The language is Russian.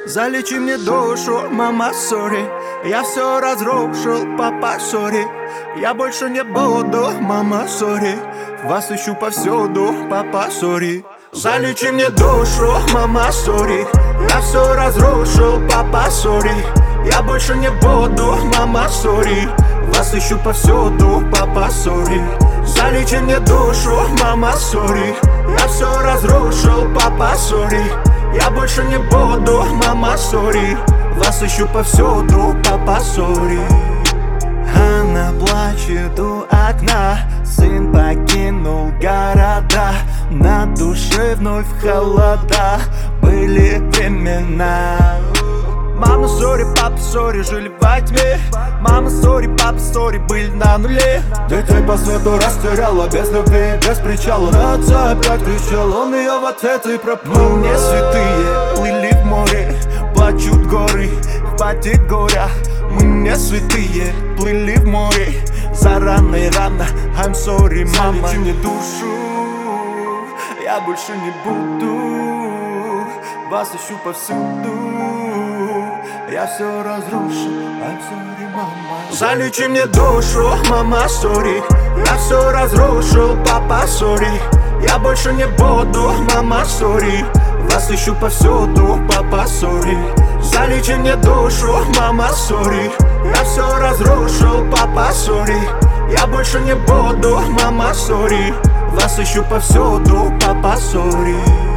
Залечи мне душу, мама, сори. Я все разрушил, папа, сори. Я больше не буду, мама, сори. Вас ищу повсюду, папа, сори. Залечи мне душу, мама, сори. Я все разрушил, папа, сори. Я больше не буду, мама, сори. Вас ищу повсюду, папа, сори. Залечи мне душу, мама, сори. Я все разрушил, папа, сори. Я больше не буду, мама, сори. Вас ищу повсюду, папа, сори. Она плачет у окна. Сын покинул города. На душе вновь холода. Были времена. Мама, сори, папа, сори, жили во тьме. Мама, сори, папа, сори, были на нуле. Детей по свету растеряла, без любви, без причала. На отца опять кричал, он ее в ответ и пропал. Мы не святые, плыли в море. Плачут горы, хватит горя. Мы не святые, плыли в море. За раной рано, I'm sorry, мама. Залечи мне душу, я больше не буду. вас ищу повсюду. Я все разрушил, I'm sorry, мама. Залечи мне душу, мама, сори. Я все разрушил, папа, сори. Я больше не буду, мама, сори. Вас ищу повсюду, папа, сори. Залечи мне душу, мама, сори. Я все разрушил, папа, сори. Я больше не буду, мама, сори. Вас ищу повсюду, папа, сори.